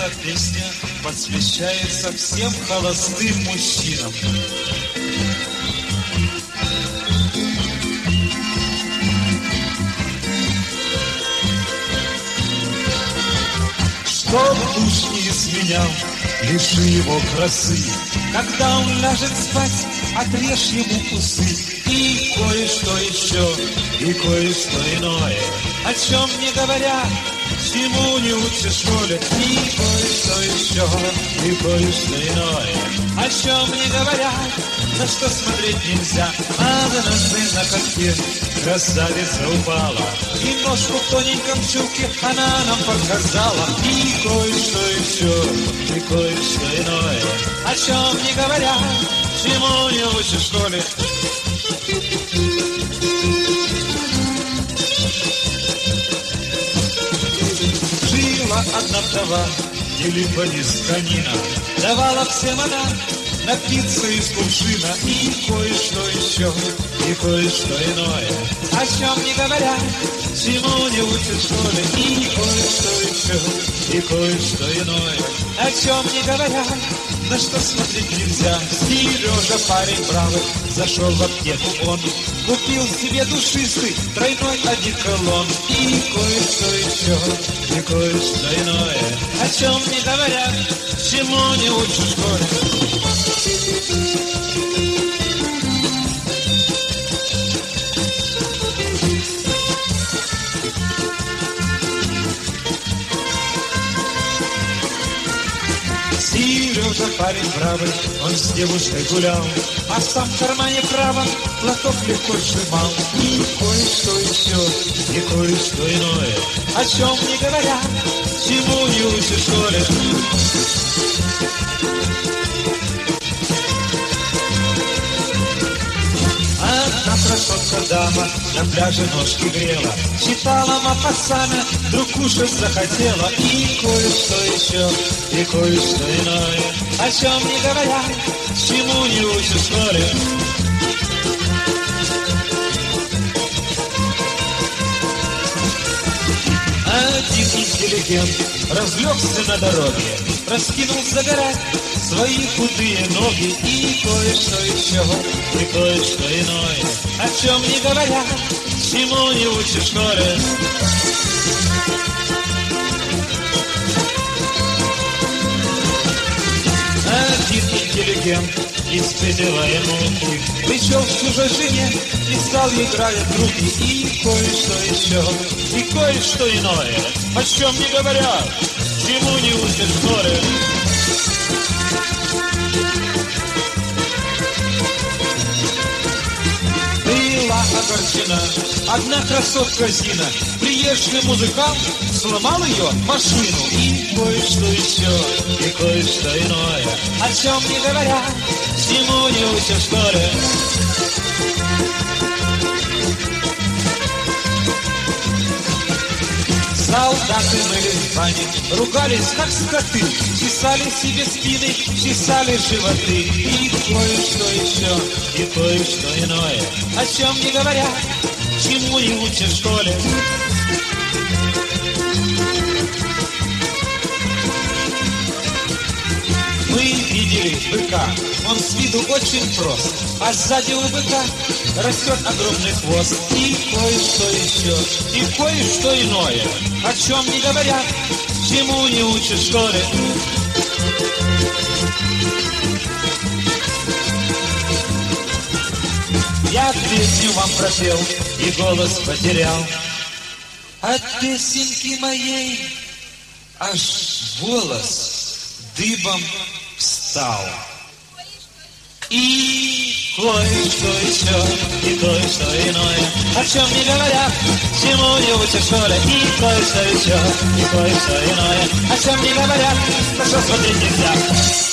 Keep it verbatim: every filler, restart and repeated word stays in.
эта песня посвящается всем холостым мужчинам. Чтоб душ не изменял, лиши его красы. Когда он ляжет спать, отрежь ему усы. И кое-что еще, и кое-что иное, о чем не говорят, чему не учат в школе. И кое-что еще, и кое-что иное, о чем не говорят, на что смотреть нельзя. Однажды на катке красавица упала, и ножку в тоненьком чулке она нам показала. И кое-что еще, и кое-что иное, о чем не говорят, чему не учат в школе. Жила одна вдова, Елифанисканина, давала всем она напиться из кувшина. И кое-что еще, и кое-что иное, о чем не говорят, чему не учат в школе. И кое-что еще, и кое-что иное, о чем не говорят, на что смотреть нельзя. Сережа, парень бравый, зашел в аптеку он, купил себе душистый тройной одеколон. И кое-что еще, и кое-что иное, о чем не говорят, чему не учат в школе. Сережа, парень бравый, он с девушкой гулял, а сам в кармане правом платок легко сжимал. И кое-что еще, и кое-что иное, о чем не говорят, чему не учат в школе. Одна красотка дама на пляже ножки грела, читала Мапассана, вдруг кушать захотела. И кое-что еще, и кое-что иное, о чем не говорят, чему не учат в школе. Один интеллигент разлегся на дороге, раскинул загорать свои худые ноги. И кое-что еще, и кое-что иное, о чем не говорят, чему не учат в школе. Один интеллигент из пятилая муки пришел к чужой жене и стал ей грать руки. И кое-что еще, и кое-что иное, о чем не говорят, чему не учат в школе. Была огорчена одна красотка Зина, приезжий музыкант сломал ее машину. И кое-что еще, и кое-что иное, о чем не говорят, чему не учат в школе. Солдаты мыли в бане, ругались как скоты, чесали себе спины, чесали животы. И кое-что еще, и кое-что иное, о чем не говорят, чему не учат в школе. Мы видели быка, он с виду очень прост, а сзади у быка растет огромный хвост. И кое-что еще, и кое-что иное, о чем не говорят, чему не учат в школе. Я песню вам пропел и голос потерял, от песенки моей аж волос дыбом встал. И кое-что еще, и кое-что иное, о чем не говорят, чему не учат в школе. И кое-что еще, и кое-что иное, о чем не говорят, на что смотреть нельзя.